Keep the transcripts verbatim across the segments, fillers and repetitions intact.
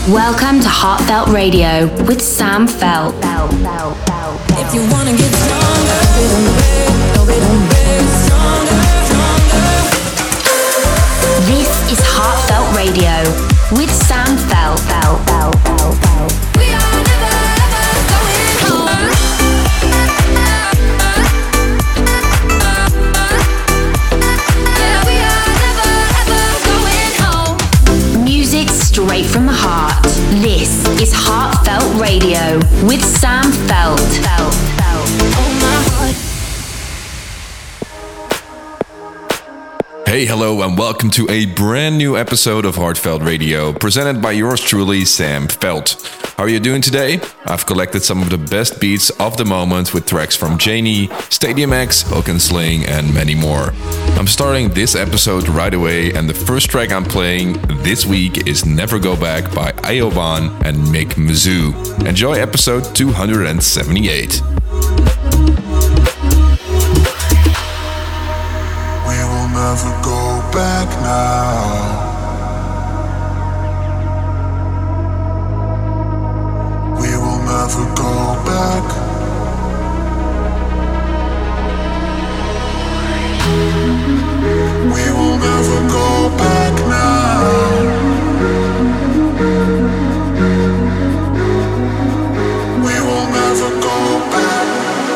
Welcome to Heartfelt Radio with Sam Felt. If you wanna get stronger, stronger, stronger. This is Heartfelt Radio with Sam Felt. We are never ever going home. Yeah, we are never ever going home. Music straight from the heart. This is Heartfelt Radio with Sam Felt. Oh my heart. Hey, hello, and welcome to a brand new episode of Heartfelt Radio, presented by yours truly, Sam Felt. How are you doing today? I've collected some of the best beats of the moment with tracks from Janie, Stadium X, Hook and Sling, and many more. I'm starting this episode right away, and the first track I'm playing this week is Never Go Back by Ioban and Mick Mizzou. Enjoy episode two hundred seventy-eight. Never go back now. We will never go back. We will never go back now. We will never go back.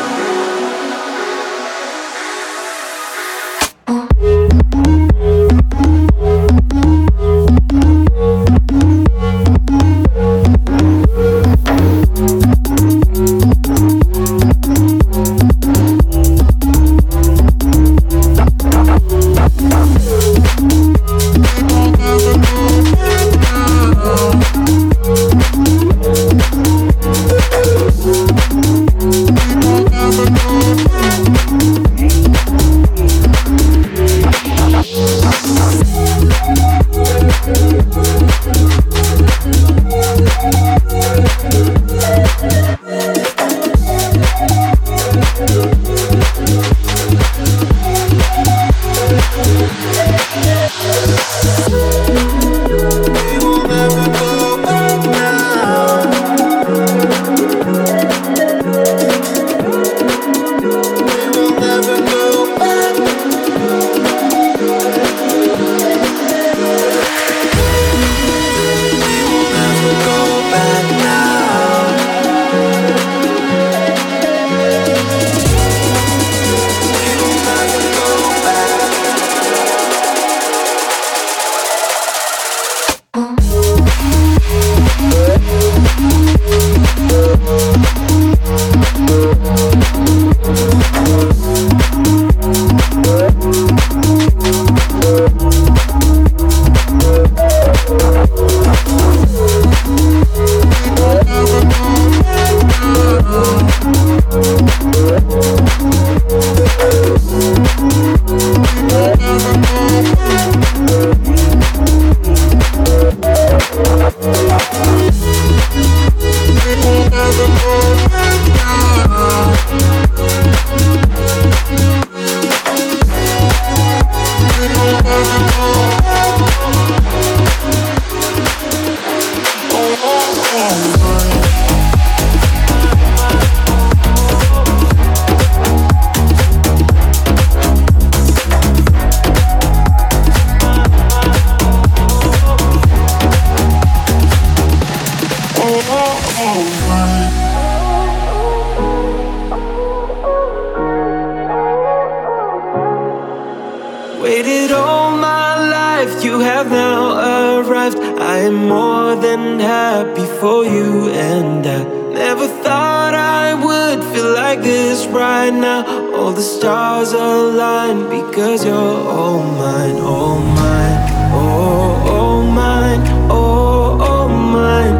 Waited all my life, you have now arrived. I am more than happy for you, and I never thought I would feel like this right now. All the stars align because you're all mine, all mine, oh, all mine, oh, all mine,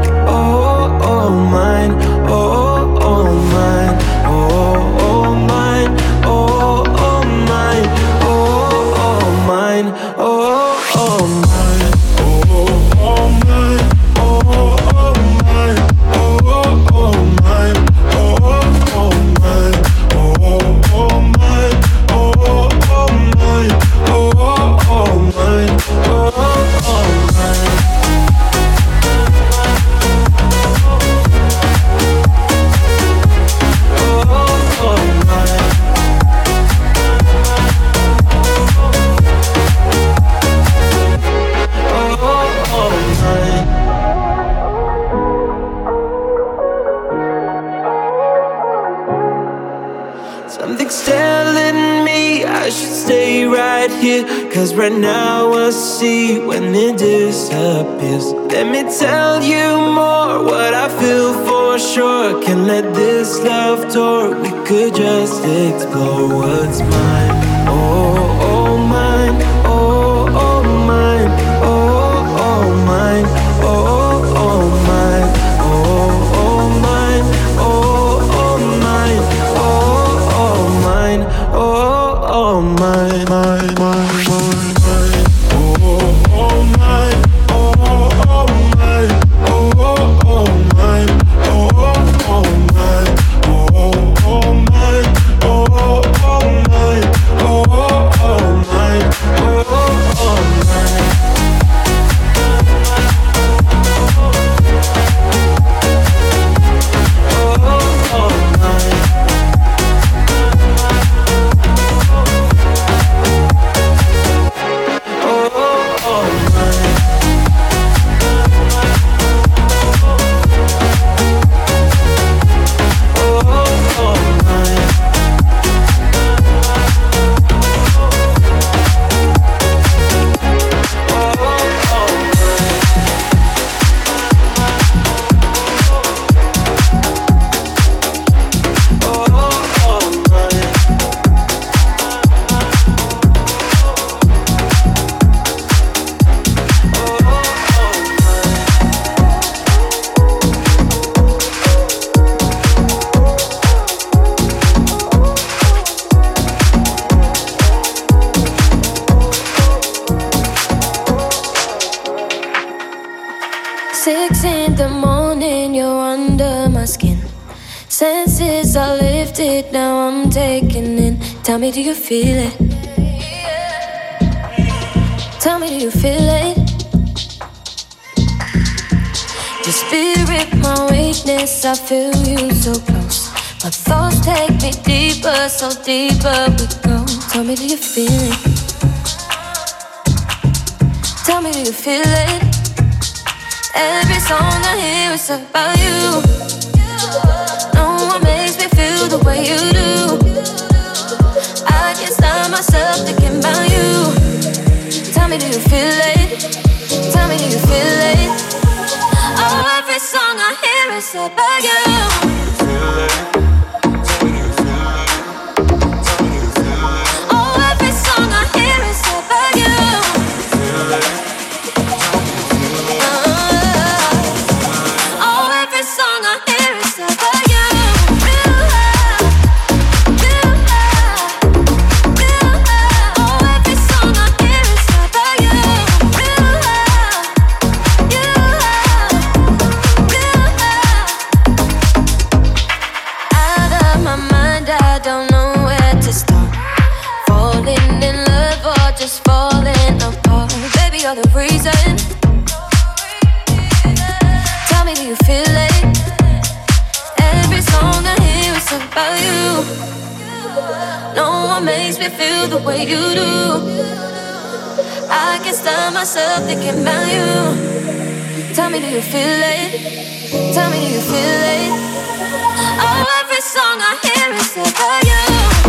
oh, all mine, oh, all mine, oh, all mine, oh, all mine, oh, all mine, oh, all mine, oh, all mine, oh, all mine, oh, all mine, oh, all mine, oh, all mine, oh, all mine, oh, all mine, oh, all mine. it, cause right now I see when it disappears. Let me tell you more, what I feel for sure. Can't let this love tour, we could just explore what's mine. Oh, oh, mine. Oh, oh, mine. Oh, oh, mine. Oh, oh, mine. Oh, oh, mine. Oh, oh, mine. Oh, oh, mine. Oh, oh, mine. Mine, mine, mine, mine. Oh, oh, mine. Oh, oh, mine. Oh, oh, mine. Oh, oh, mine. Oh, oh, mine. Oh, oh, mine. Oh, oh, mine. Oh, oh, mine. Six in the morning, you're under my skin. Senses are lifted, now I'm taking in. Tell me, do you feel it? Tell me, do you feel it? Your spirit, my weakness, I feel you so close. My thoughts take me deeper, so deeper we go. Tell me, do you feel it? Tell me, do you feel it? Every song I hear is about you. No one makes me feel the way you do. I can't stop myself thinking about you. Tell me, do you feel it? Tell me, do you feel it? Oh, every song I hear is about you. Oh, every song I hear is about you. The reason. Tell me, do you feel it? Every song I hear is about you. No one makes me feel the way you do. I can't stop myself thinking about you. Tell me, do you feel it? Tell me, do you feel it? Oh, every song I hear is about you.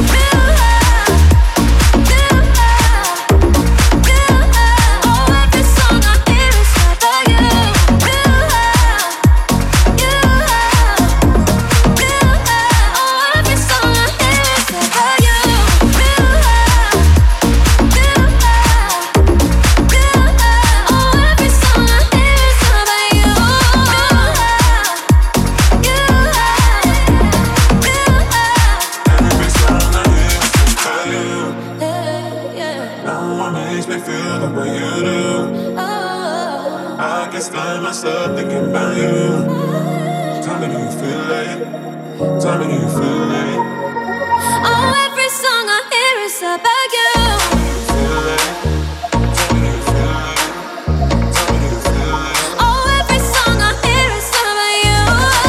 Myself thinking about you. Tell me, do you feel it? Tell me, do you feel it? Oh, every song I hear is about you. Feel it? Tell me, do you feel it? Tell me, do you feel it? Oh, every song I hear is about you.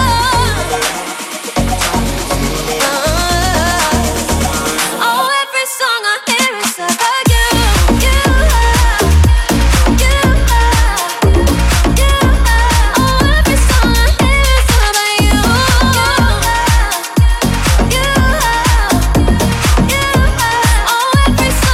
Oh, every song I hear is about you. Every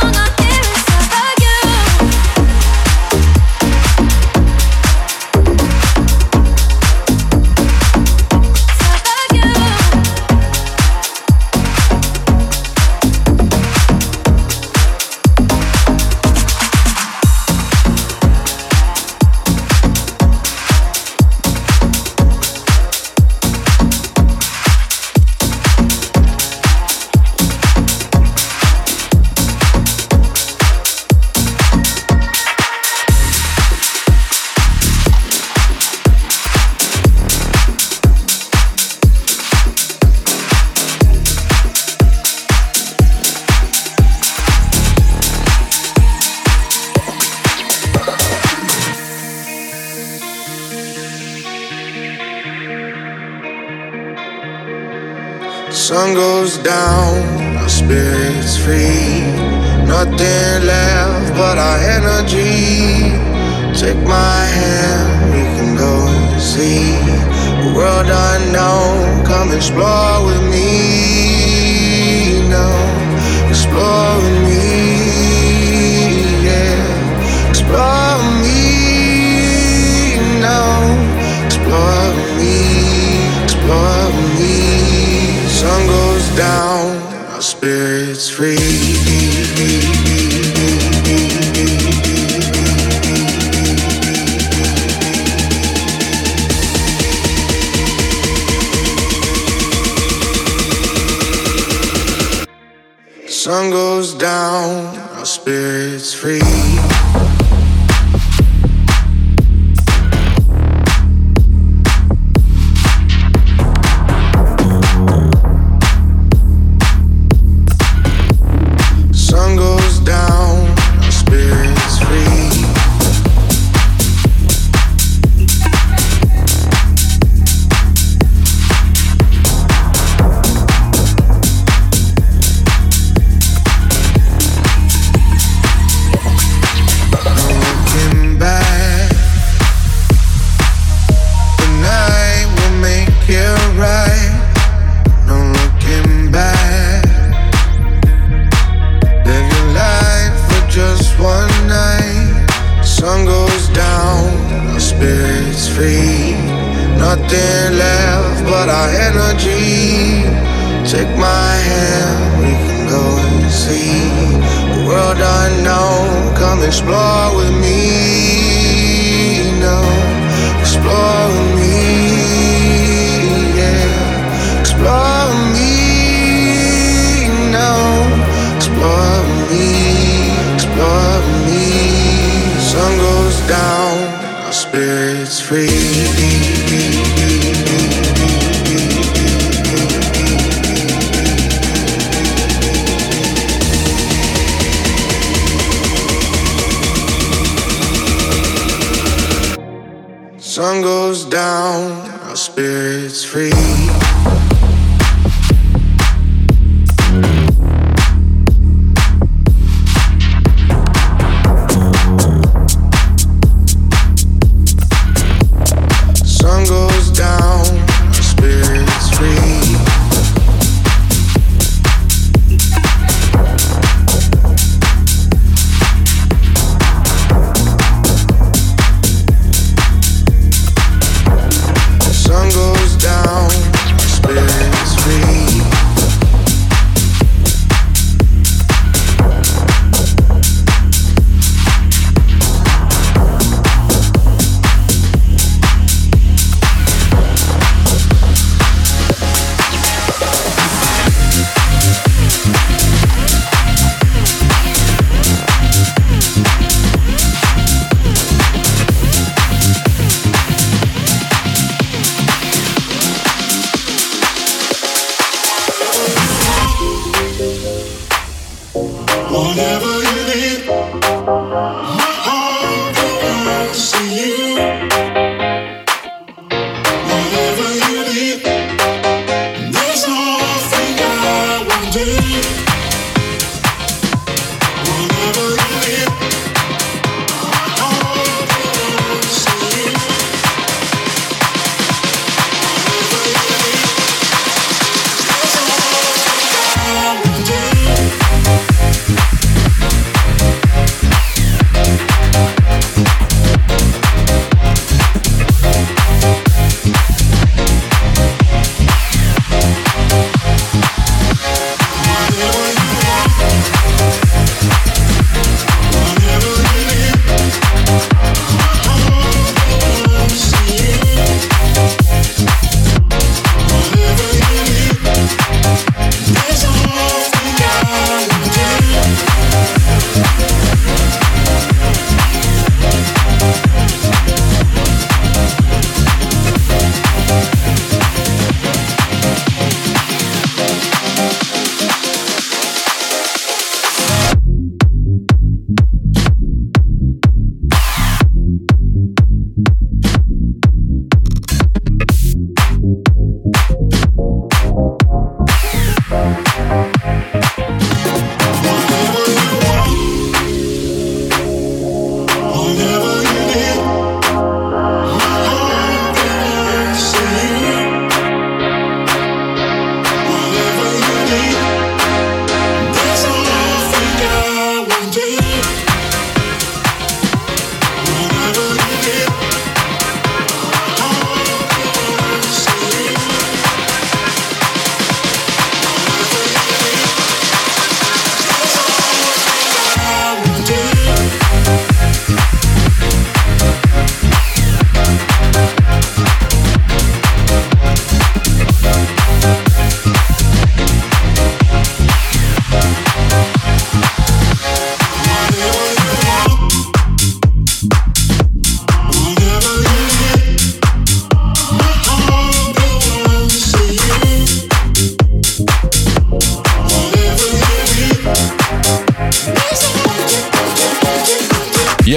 Sun goes down, our spirits free. Nothing left but our energy. Take my hand, we can go and see a world unknown. Come explore with me. No, explore with me. Yeah, explore with me. No, explore with me. Explore with me. Sun goes down, our spirits free. Sun goes down, our spirits free. Sun goes down, our spirits free. Sun goes down, our spirits free. Sun goes down, our spirits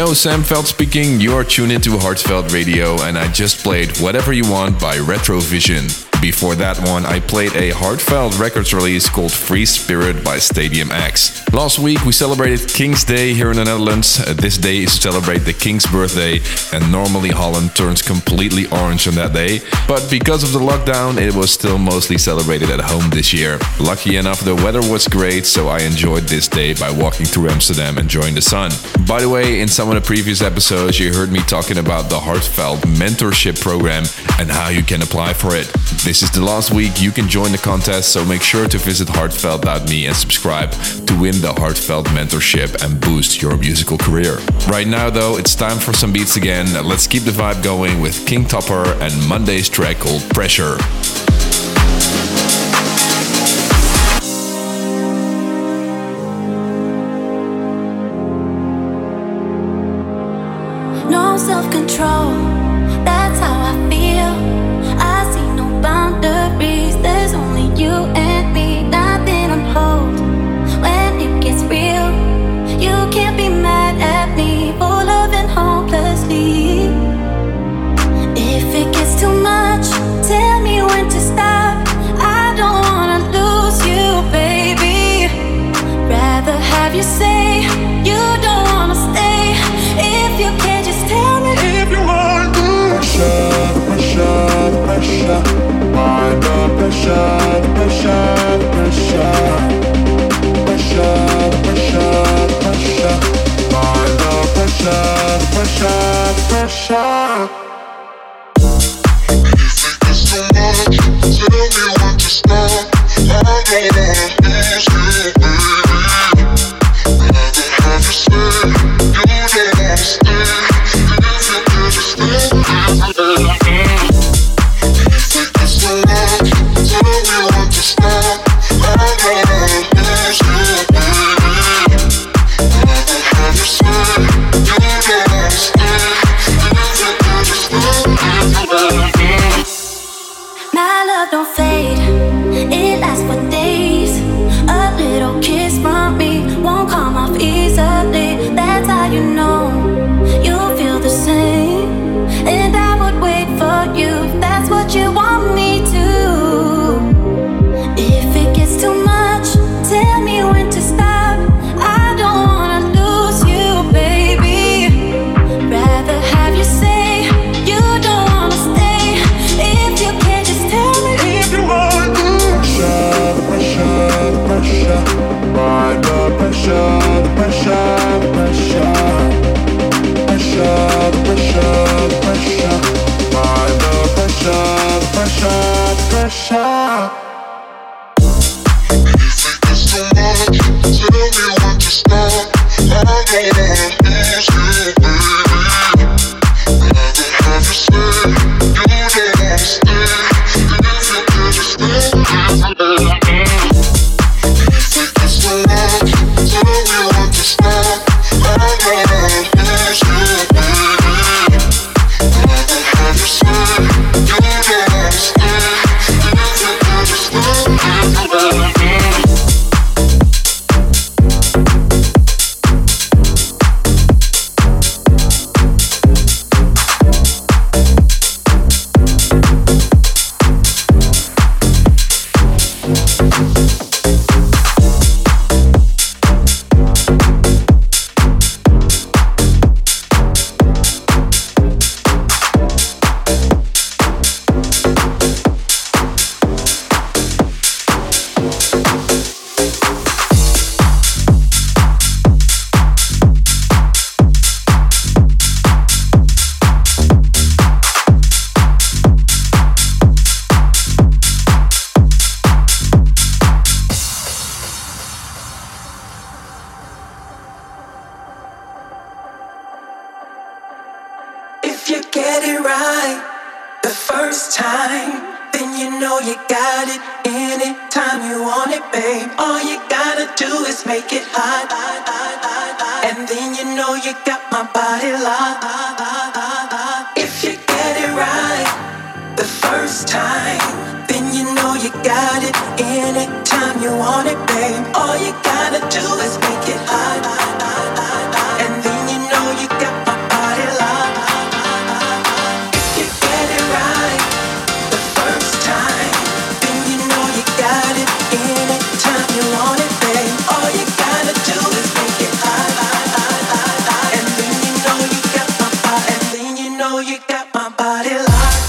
Yo, Sam Veld speaking. You are tuned into Heartfelt Radio, and I just played Whatever You Want by Retrovision. Before that one, I played a Heartfelt Records release called Free Spirit by Stadium X. Last week, we celebrated King's Day here in the Netherlands. Uh, this day is to celebrate the King's birthday, and normally Holland turns completely orange on that day. But because of the lockdown, it was still mostly celebrated at home this year. Lucky enough, the weather was great, so I enjoyed this day by walking through Amsterdam enjoying the sun. By the way, in some of the previous episodes, you heard me talking about the Heartfelt Mentorship Program and how you can apply for it. This is the last week you can join the contest, so make sure to visit heartfelt dot me and subscribe to win the Heartfelt Mentorship and boost your musical career. Right now though, it's time for some beats again. Let's keep the vibe going with King Topper and Monday's track called Pressure. No self-control, that's how I feel. I see no boundaries, there's only you and me. Nothing on hold when it gets real. You can't be mad at me for loving hopelessly. If it gets too much, tell me when to stop. I don't wanna lose you, baby. Rather have you say you don't wanna stay. If you can't, just tell me if you want to. Pressure, pressure, pressure. Mind the pressure, pressure, pressure. Pressure, pressure, pressure. Mind the pressure, pressure, pressure. If it's too much, tell me when to stop. I don't wanna lose you, baby. Rather have you say you don't wanna stay. If you can just stay. If it's too much, tell me when to stop. I don't wanna lose you, baby. Rather have you say you don't wanna stay. If you can just stay. My love don't fade, it lasts for days. A little kiss from me won't come off easily. That's how you know you feel the same. And I would wait for you, if that's what you want me to. If it gets too much, tell me when to stop. I don't wanna lose you, baby. Rather have you say you don't wanna stay. If you can't, just tell me if you want to. Pressure, pressure, pressure. Mind the pressure, pressure, pressure. Pressure, pressure, pressure. Mind the pressure, pressure, pressure. If it's too much, tell me when to stop. I don't wanna lose you, baby. Rather have you say you don't wanna stay. If you can just stay. If it's too much, tell me when to stop. I don't wanna lose you, baby. Rather have you say you don't wanna stay. If you can just stay. If you get it right the first time, then you know you got it. Anytime you want it, babe, all you gotta do is make it hot. And then you know you got my body locked. If you get it right the first time, then you know you got it. Anytime you want it, babe, all you gotta do is make it hot. And then you know you got my body locked.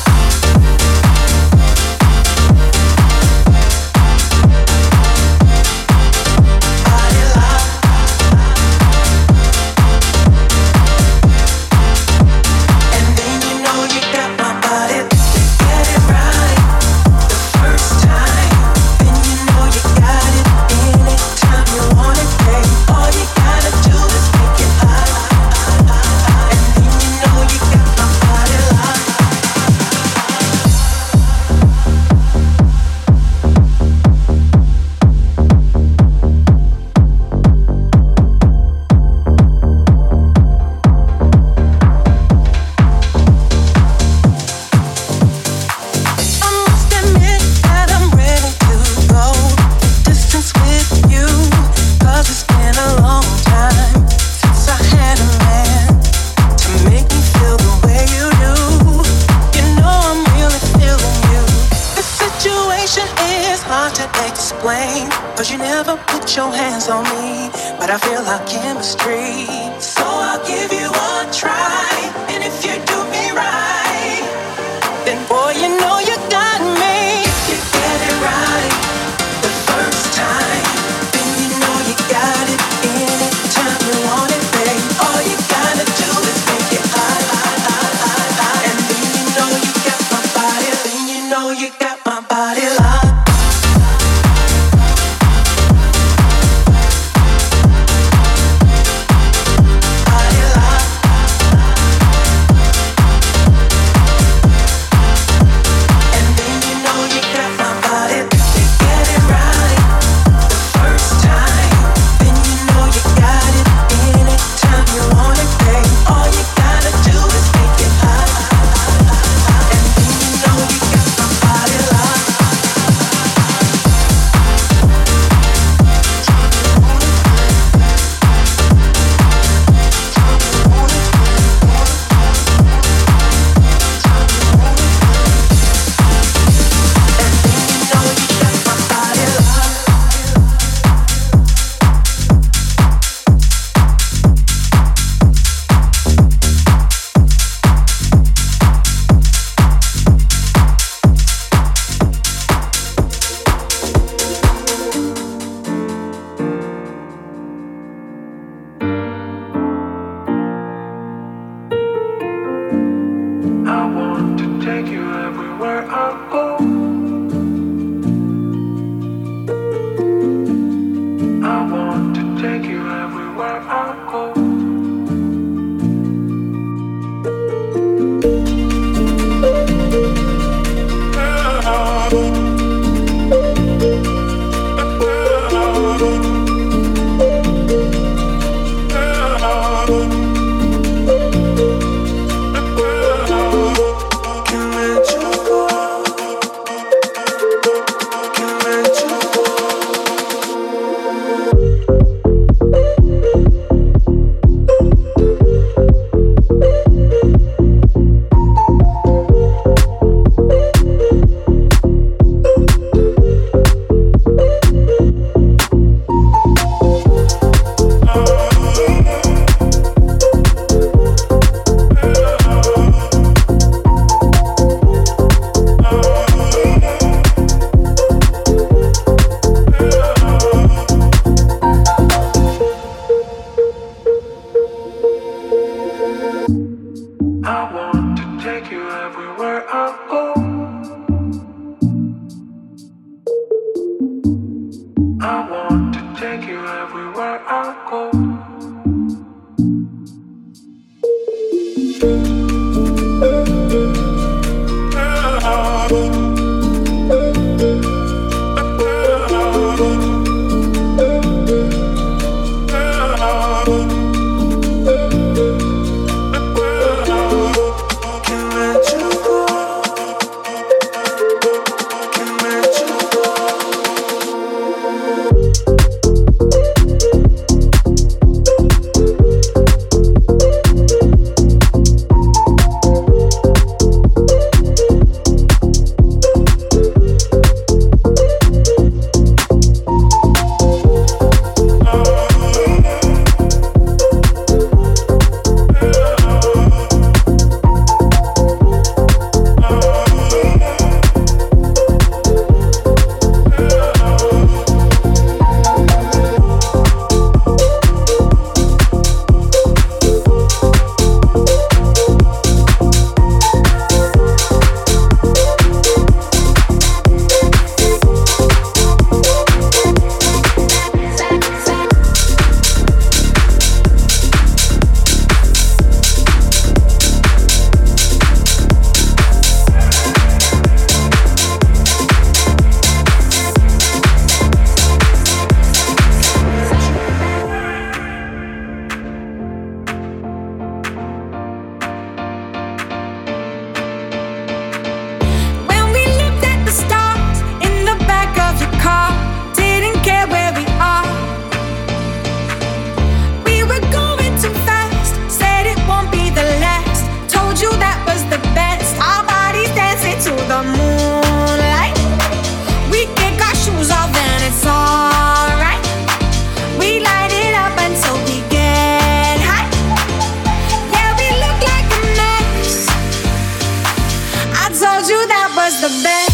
told you that was the best.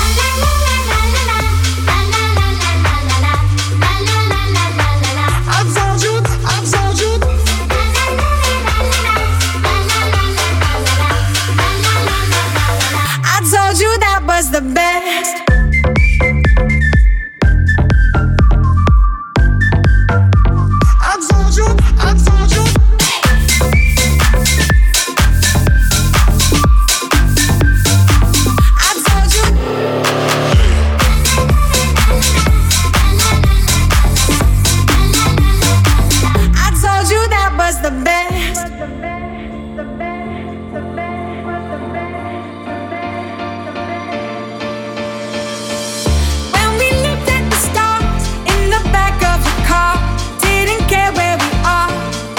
I told you, I told you. I told you that was the best. I told you, I told you. I told you. I told you that was the best. When we looked at the stars in the back of your car, didn't care where we are.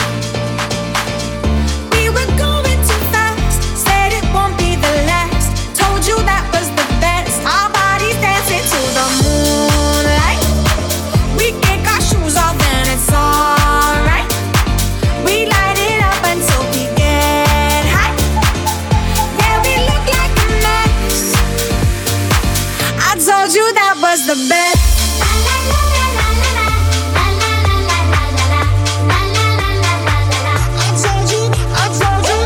We were going too fast, said it won't be the last. Told you that was the best. Our bodies dancing to the moonlight. We kick our shoes off and it's alright. We light it up until we get high. Yeah, we look like a mess. I told you that was the best. I told you, I told you.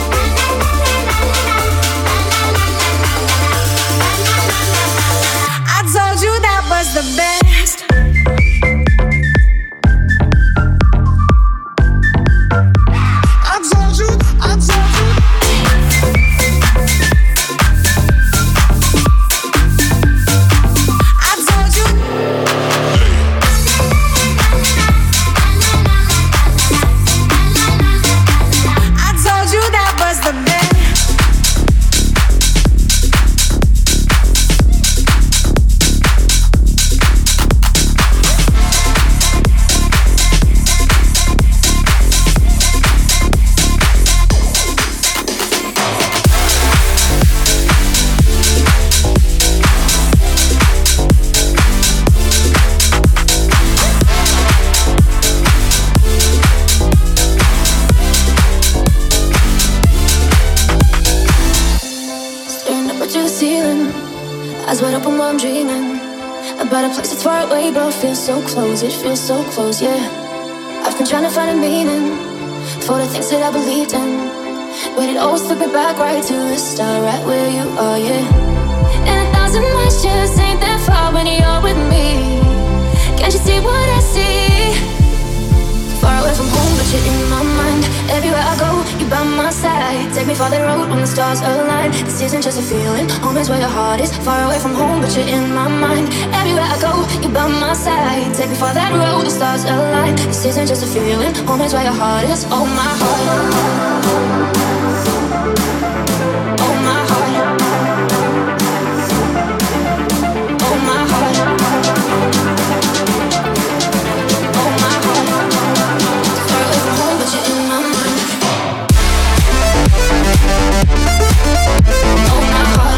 I told you that was the best. I told you, I told you. I told you. I told you that was the best. Staring up at your ceiling, eyes wide open while I'm dreaming about a place that's far away but feels so close. It feels so close, yeah. I've been trying to find a meaning for the things that I believed in, but it always took me back right to the start, right where you are, yeah. And a thousand miles just ain't that far when you're with me. Can't you see what I see? Far away from home, but you're in my mind. Everywhere I go, you're by my side. Take me for the road when the stars align. This isn't just a feeling, home is where your heart is. Far away from home, but you're in my mind. Everywhere I go, you're by my side. Take me for that road, the stars align. This isn't just a feeling, home is where your heart is. Oh my heart, oh my heart, oh my heart, oh my heart. Far away from home, but you're in my mind. Oh my heart.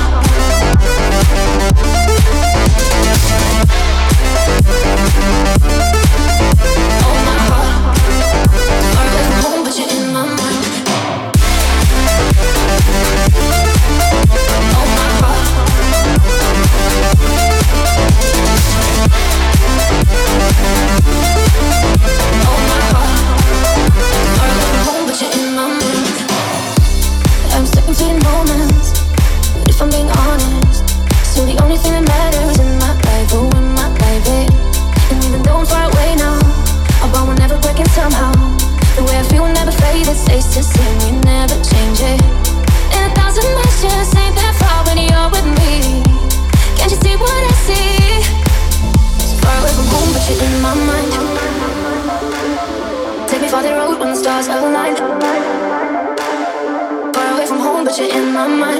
Oh my heart. Far away from home, but you're in my mind. Oh my heart. Oh my heart. Far away from home, but you're in my mind. I'm stuck in fleeting moments, but if I'm being honest, still the only thing that matters in my life, oh in my life, eh? And even though I'm far away now, our bond will never break it somehow. The way I feel will never fade, it stays the same, we never change it. And a thousand miles just ain't that far when you're with me. Can't you see what I see? So far away from home, but you're in my mind. Take me for the road when the stars align. Far away from home, but you're in my mind.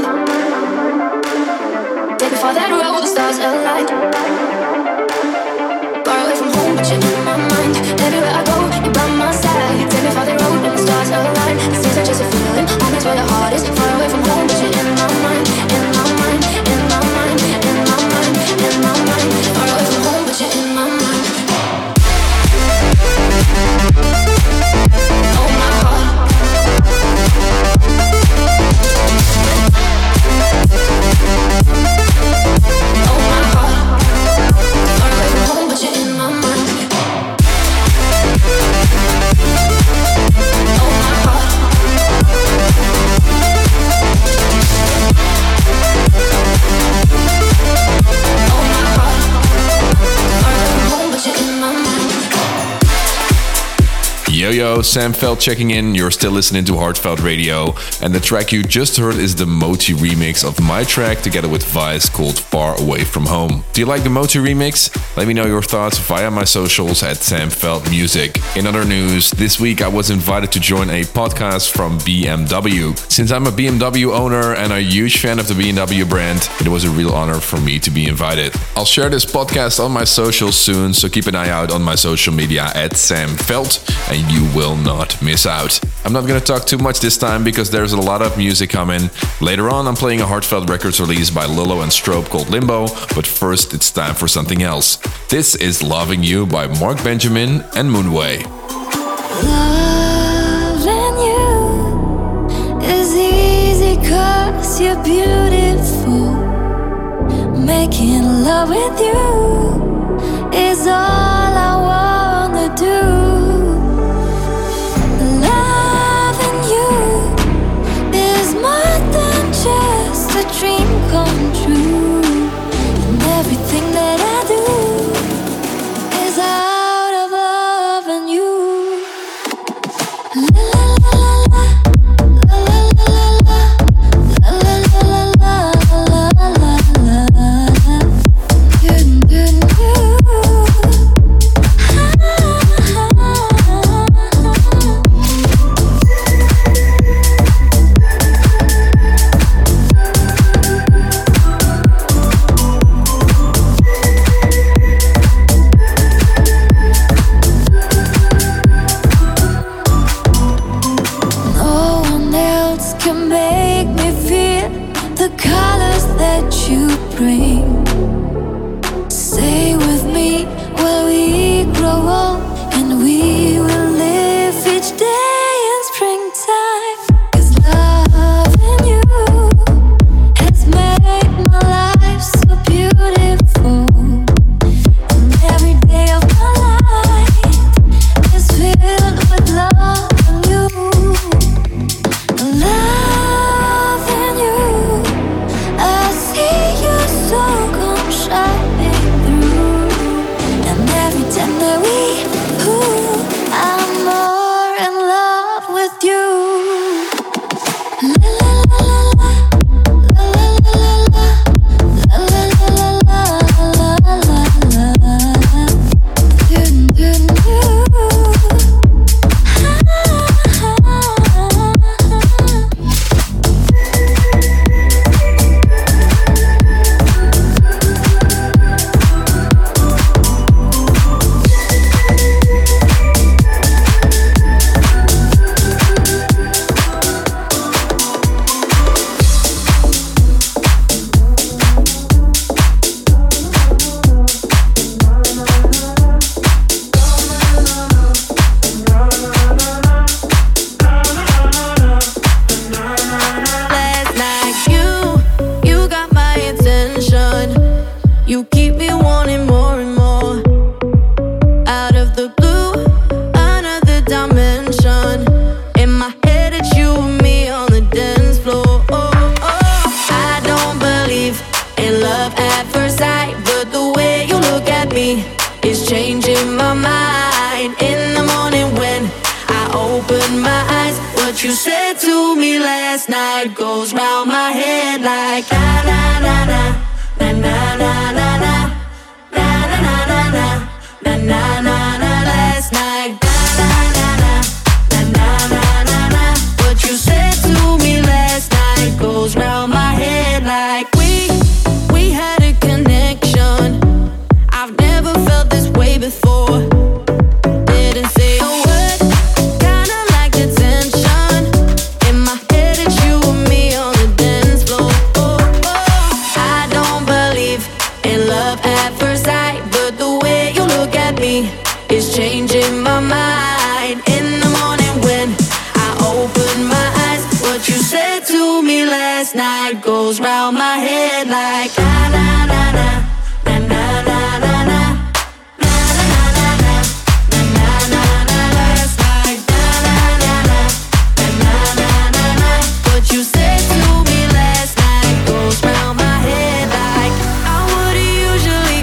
Take me for that road, the stars align. Far away from home, but you're in my mind. Everywhere I go, you're by my side. Take me for the road when the stars align. This isn't just a feeling, home is where your heart is. Far away from home, but you're in my mind. In my mind, in my mind, in my mind, in my mind. Far away from home, but you're in my mind. Oh my heart. yo, Sam Felt checking in. You're still listening to Heartfelt Radio, and the track you just heard is the Moti remix of my track together with Vice called Far Away From Home. Do you like the Moti remix? Let me know your thoughts via my socials at Sam Felt Music. In other news, this week I was invited to join a podcast from B M W. Since I'm a B M W owner and a huge fan of the B M W brand, it was a real honor for me to be invited. I'll share this podcast on my socials soon, so keep an eye out on my social media at Sam Felt, and you will not miss out. I'm not gonna talk too much this time because there's a lot of music coming. Later on, I'm playing a Heartfelt Records release by Lilo and Strobe called Limbo, but first it's time for something else. This is Loving You by Mark Benjamin and Moonway. Loving you is easy 'cause you're beautiful. Making love with you is all I wanna do. Loving you is more than just a dream come true. And everything that I do is out of loving you. La la la la la la la la la la la la la la la. Dun dun dun.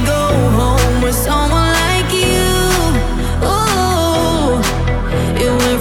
It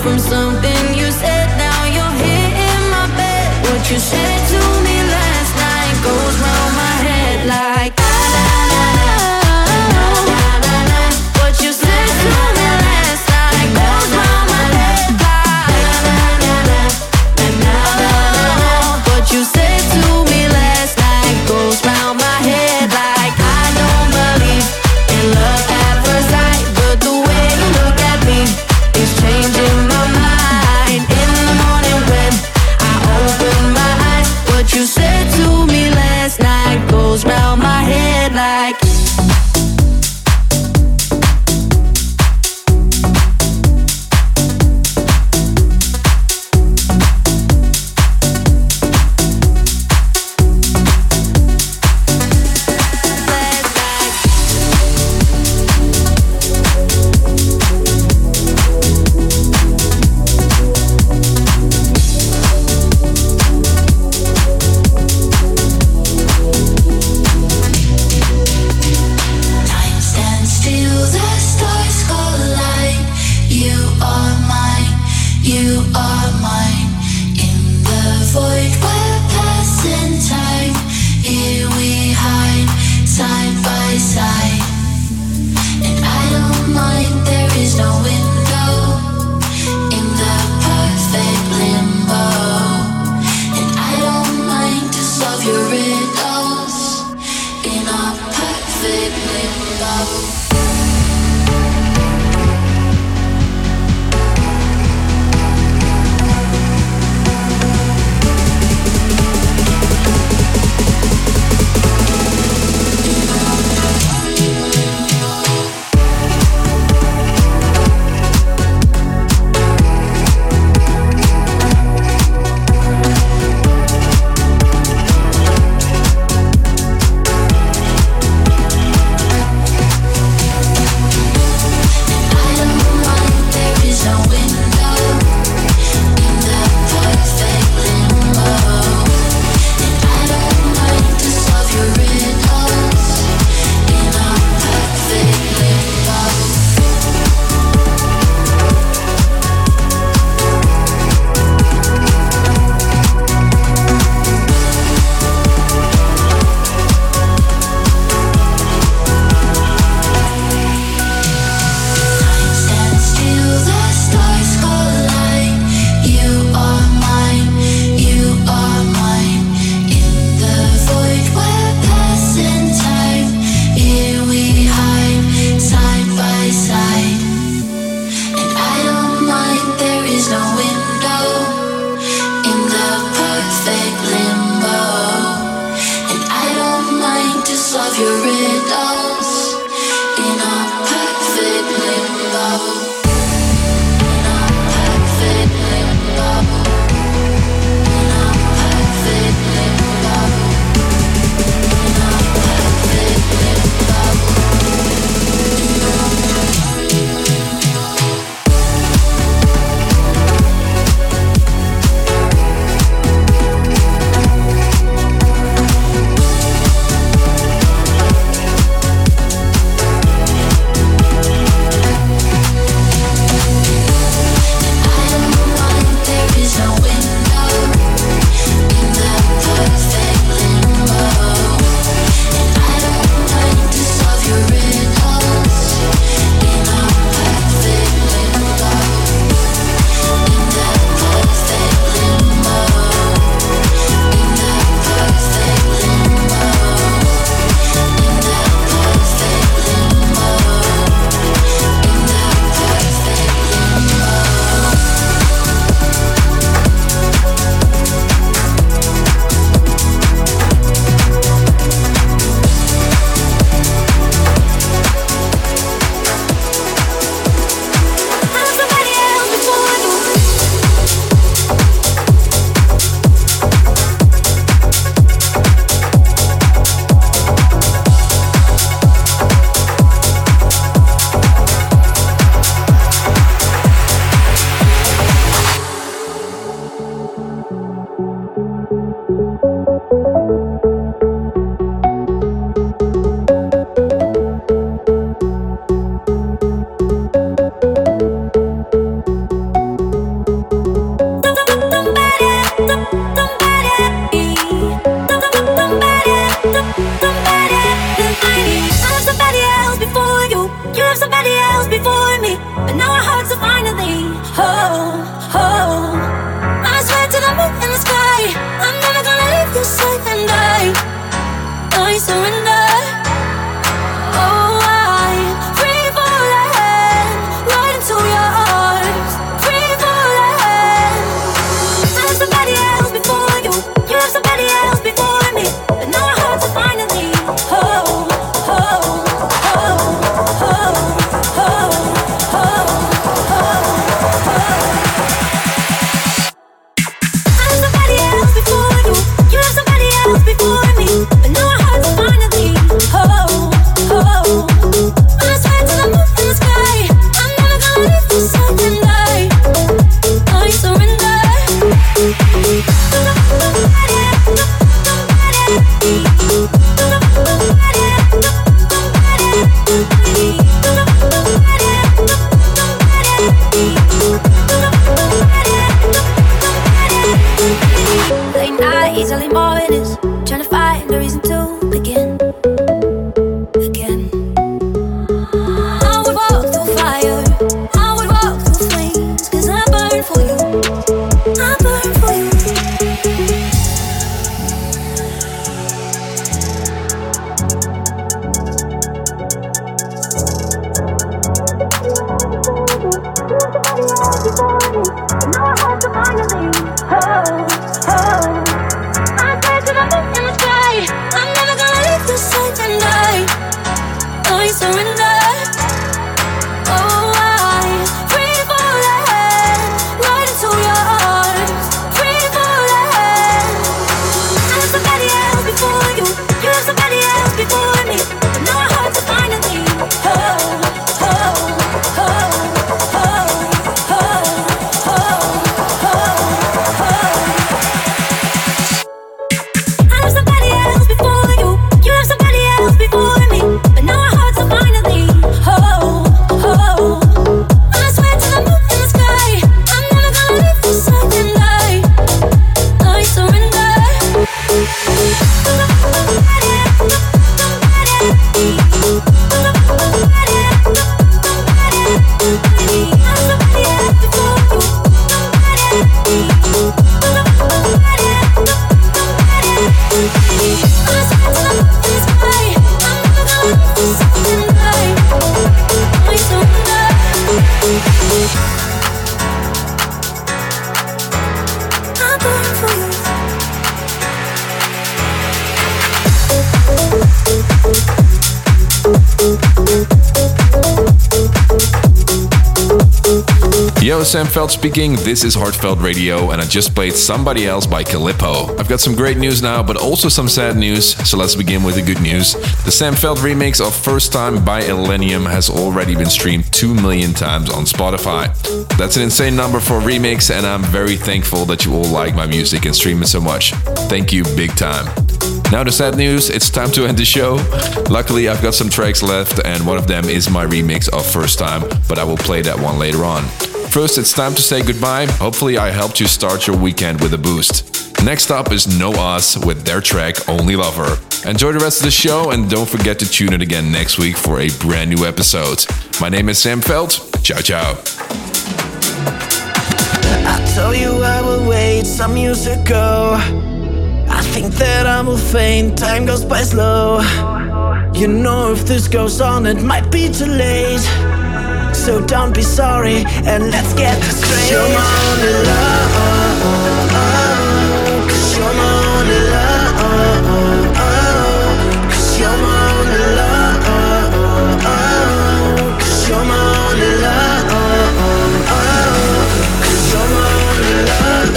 riddles in a perfect limbo. but now I hope to finally. Oh, oh. I swear to the moon in the sky, I'm never gonna leave this side tonight. I surrender. Oh, I free to fall ahead, right into your arms. Free to fall ahead. I love somebody else before you. You love somebody else before me. But now I hope to finally. Oh, oh, oh, oh, oh, oh, oh, oh. I love somebody else before you. You love somebody else before me. But now I hope to finally. Oh, oh. I swear to the moon in the sky, I'm never gonna leave this side tonight. I surrender. I'm going for you. Yo, Sam Veld speaking. This is Heartfelt Radio, and I just played Somebody Else by Calippo. I've got some great news now, but also some sad news, so let's begin with the good news. The Sam Veld remix of First Time by Illenium has already been streamed two million times on Spotify. That's an insane number for a remix, and I'm very thankful that you all like my music and stream it so much. Thank you big time. Now the sad news, it's time to end the show. Luckily, I've got some tracks left, and one of them is my remix of First Time, but I will play that one later on. First, it's time to say goodbye. Hopefully I helped you start your weekend with a boost. Next up is No Oz with their track Only Lover. Enjoy the rest of the show, and don't forget to tune in again next week for a brand new episode. My name is Sam Veld. Ciao, ciao. I told you I will wait some years ago. I think that I will faint, time goes by slow. You know if this goes on it might be too late. So don't be sorry and let's get this straight. You're my only love, cause you're my only love, cause you're my only love, cause you're my only love, cause you're my only love.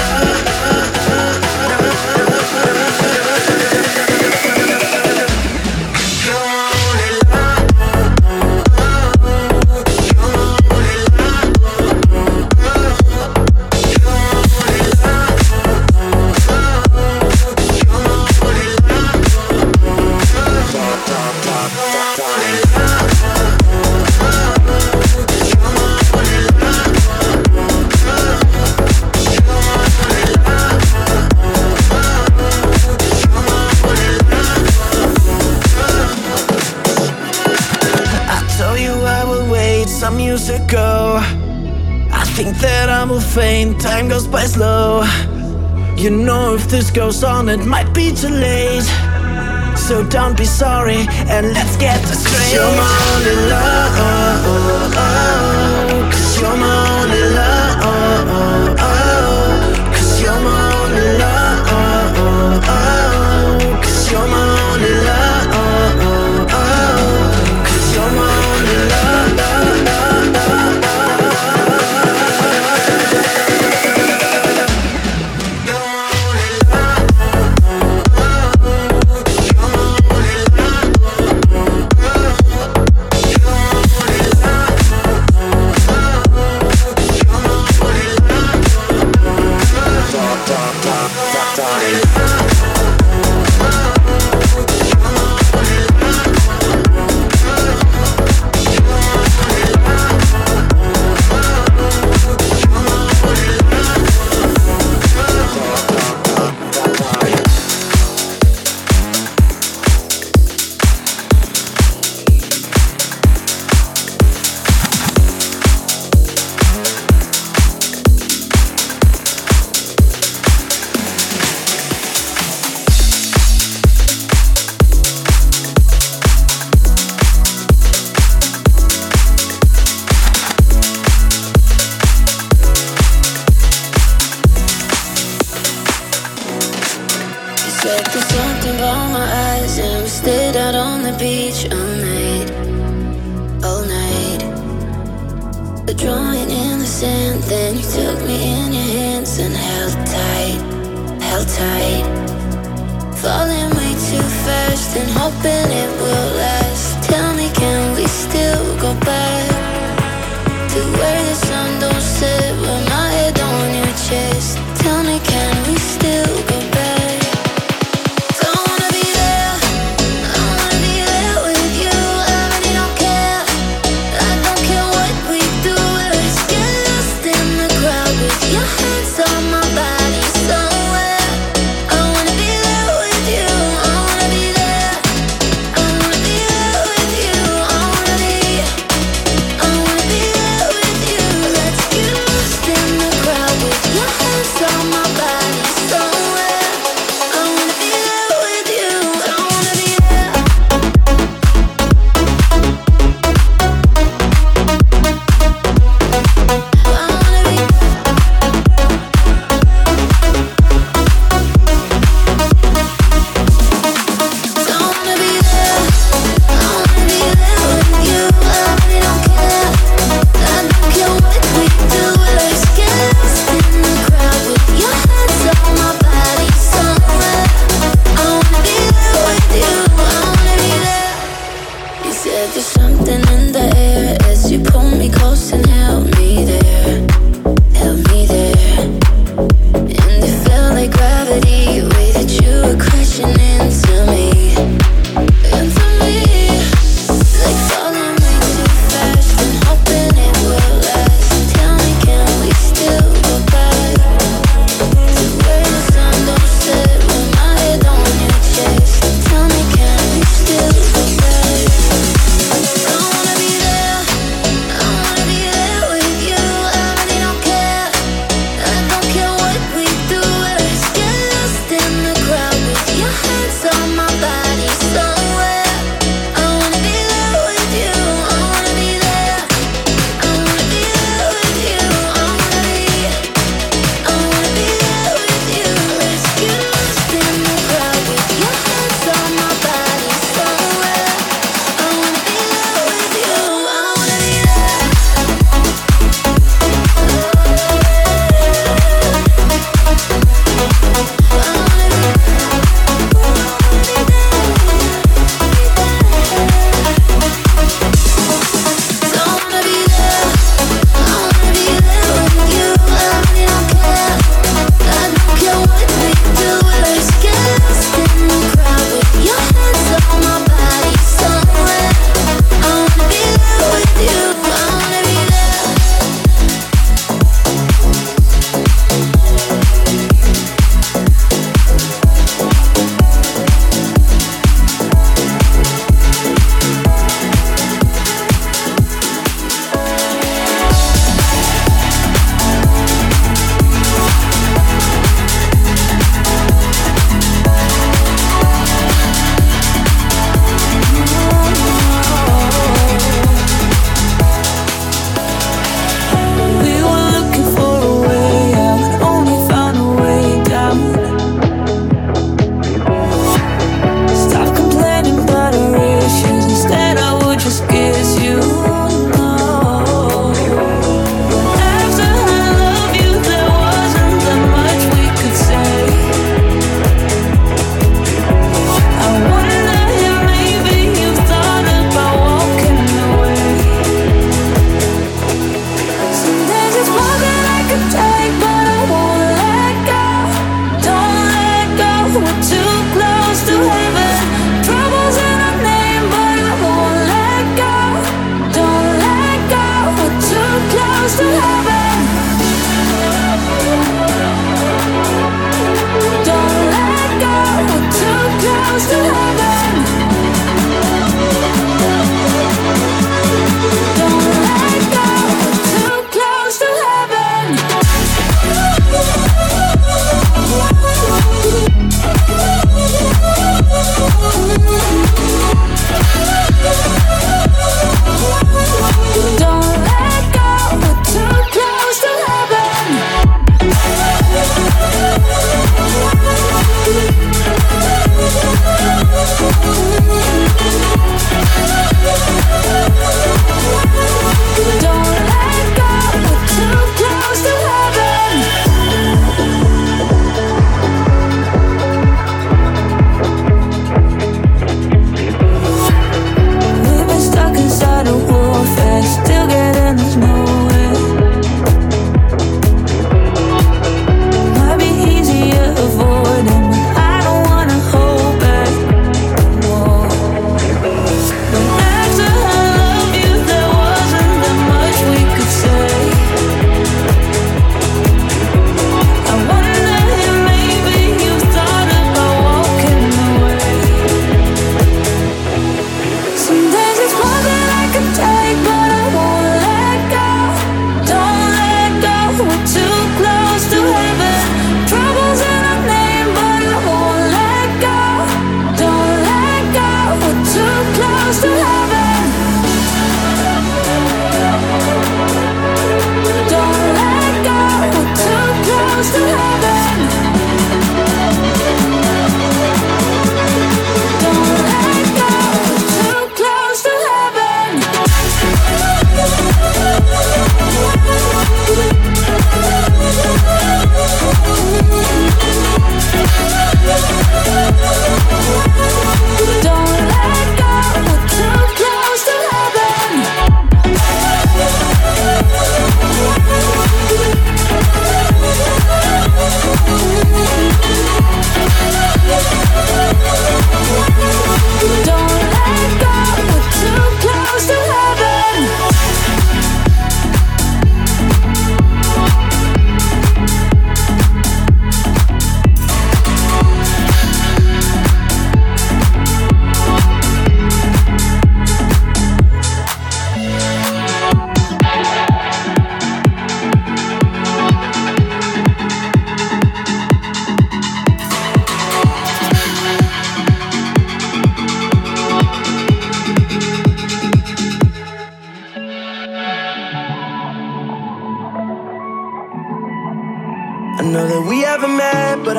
Some years ago, I think that I will faint, time goes by slow. You know if this goes on it might be too late. So don't be sorry and let's get this straight. You're my only love, cause you're my only love, cause you're my only love, cause you're my only love, cause you're my only love. nothing but my eyes, and we stayed out on the beach all night, all night. A drawing in the sand, then you took me in your hands and held tight, held tight. Falling way too fast and hoping it will last. Tell me, can we still go back to where the sun don't set with my head on your chest? Tell me, can we still go back? Don't wanna be there, I wanna be there with you. I really don't care, I don't care what we do. Let's get lost in the crowd with your hands on my body somewhere. I wanna be there with you, I wanna be there, I wanna be there with you. I wanna be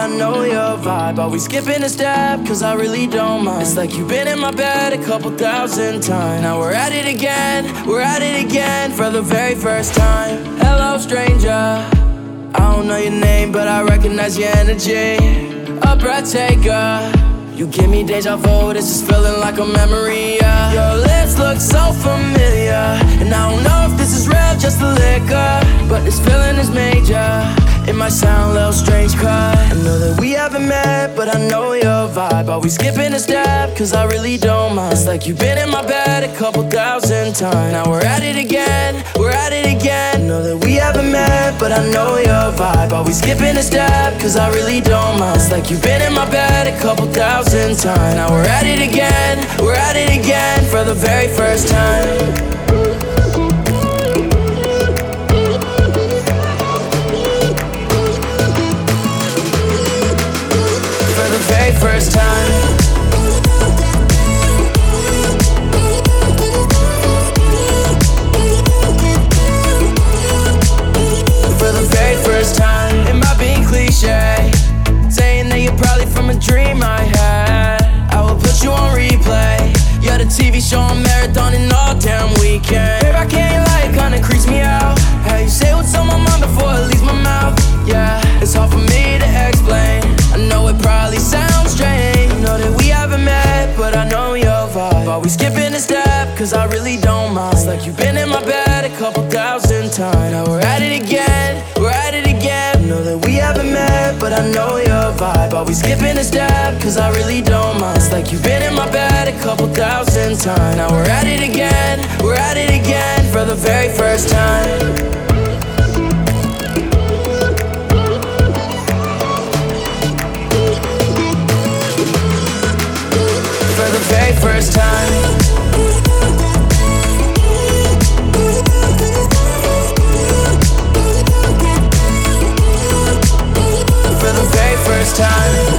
I know your vibe. Are we skipping a step? Cause I really don't mind. It's like you've been in my bed a couple thousand times. Now we're at it again, we're at it again for the very first time. Hello stranger, I don't know your name but I recognize your energy. A breath taker, you give me deja vu, this is feeling like a memory, yeah. Your lips look so familiar, and I don't know if this is real, just the liquor, but this feeling is major. It might sound a little strange, cause I know that we haven't met, but I know your vibe. Are we skipping a step? Cause I really don't mind. It's like you've been in my bed a couple thousand times. Now we're at it again, we're at it again. I know that we haven't met, but I know your vibe. Are we skipping a step? Cause I really don't mind. It's like you've been in my bed a couple thousand times. Now we're at it again, we're at it again for the very first time. First time. For the very first time. Am I being cliche? Saying that you're probably from a dream I had. I will put you on replay. You're the T V show on marathon and all damn weekend. Babe, I can't lie, it kinda creeps me out. How you say what's on my mind before it leaves my mouth. Yeah, it's hard for me to explain. I know it probably sounds strange. Know that we haven't met, but I know your vibe. Are we skipping a step? Cause I really don't mind. It's like you've been in my bed a couple thousand times. Now we're at it again, we're at it again. Know that we haven't met, but I know your vibe. Are we skipping a step? Cause I really don't mind. It's like you've been in my bed a couple thousand times. Now we're at it again, we're at it again for the very first time. Very first time. For the very first time.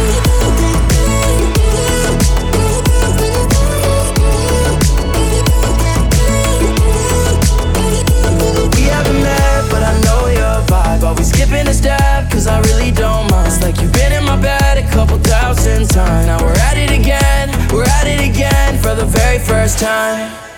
We haven't met, but I know your vibe. Are we skipping a step? Cause I really don't mind. It's like you've been in my bed a couple thousand times. Now we're at it again, we're at it again for the very first time.